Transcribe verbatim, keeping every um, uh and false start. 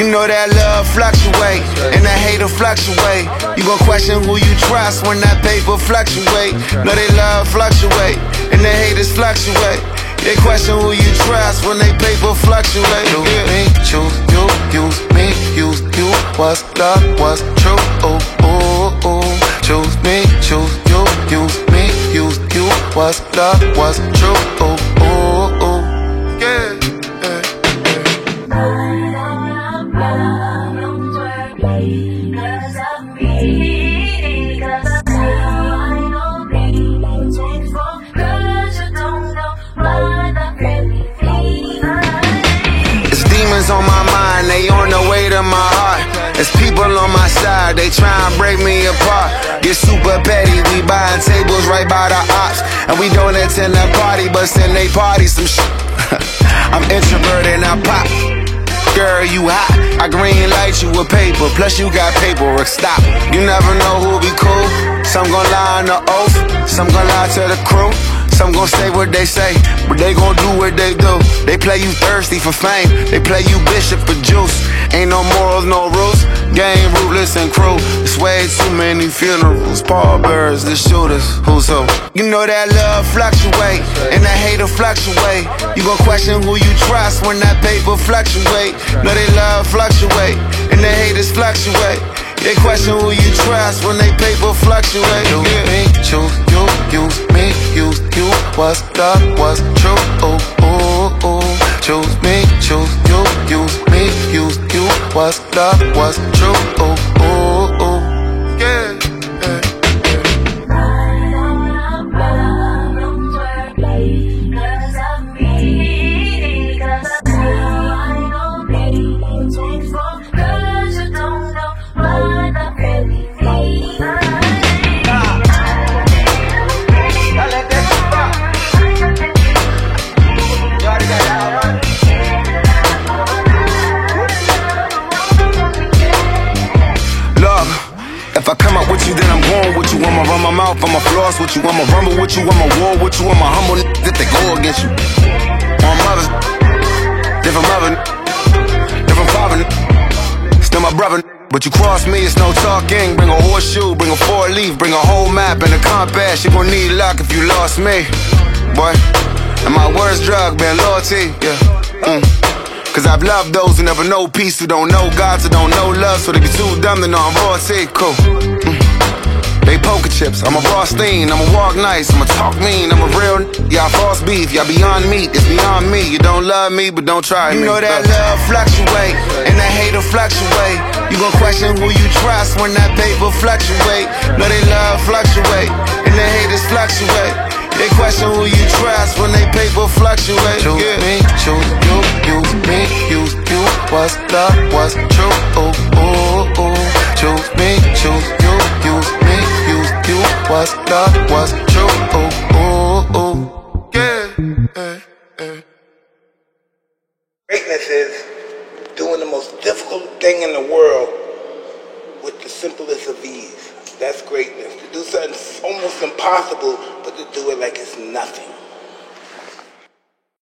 know that love fluctuate, and that hater fluctuate. You gon' question who you trust when that paper fluctuate. Know they love fluctuate, and the haters fluctuate. They question who you trust when they paper fluctuate. Choose me, choose you, use me, use you. What's love, what's true, ooh, ooh, ooh. Choose me, choose you, use me, use you. What's love, what's true, ooh, ooh, ooh. Yeah, yeah, yeah. On my mind, they on the way to my heart. There's people on my side, they try and break me apart. Get super petty, we buying tables right by the ops. And we don't attend that party, but send they party some shit. I'm introverted and I pop. Girl, you hot, I green light you with paper. Plus you got paperwork, stop. You never know who'll be cool. Some gon' lie on the oath, some gon' lie to the crew. Some gon' say what they say, but they gon' do what they do. They play you thirsty for fame, they play you bishop for juice. Ain't no morals, no rules, game ruthless and cruel. It's way too many funerals, pallbearers, the shooters, who's who? You know that love fluctuate, and that hater fluctuate. You gon' question who you trust when that paper fluctuate. Know they love fluctuate, and the haters fluctuate. They question who you trust when they paper fluctuate. Choose me, choose you, use me, use you. What's love, what's true, ooh, ooh, ooh. Choose me, choose you, use me, use you. What's love, what's true, ooh, ooh, ooh. Yeah, yeah, if I come up with you, then I'm going with you. I'ma run my mouth, I'ma floss with you. I'ma rumble with you, I'ma war with you. I'ma humble if they go against you. On mothers, different mother, different father, still my brother. But you cross me, it's no talking. Bring a horseshoe, bring a four-leaf, bring a whole map and a compass. You gon' need luck if you lost me, boy. And my worst drug been loyalty, yeah. Mm. Cause I've loved those who never know peace, who don't know God, who don't know love, so they be too dumb to know I'm royalty, cool. Mm. They poker chips, I'm a Rothstein, I'ma walk nice, I'ma talk mean, I'm a real n- y'all false beef, y'all beyond meat, it's beyond me. You don't love me, but don't try me. You know that love fluctuate, and that hater fluctuate. You gon' question who you trust when that paper fluctuate. Know they love fluctuate, and the haters fluctuate. They question who you trust when they paper fluctuate. Choose yeah. me, choose you, use me, use you. What's love, what's true, ooh, ooh, ooh. Choose me, choose you, use me, use you. What's love, what's true, ooh, ooh, ooh. Yeah, yeah, yeah. Greatness is doing the most difficult thing in the world with the simplest of ease. That's greatness. To do something almost impossible, but to do it like it's nothing.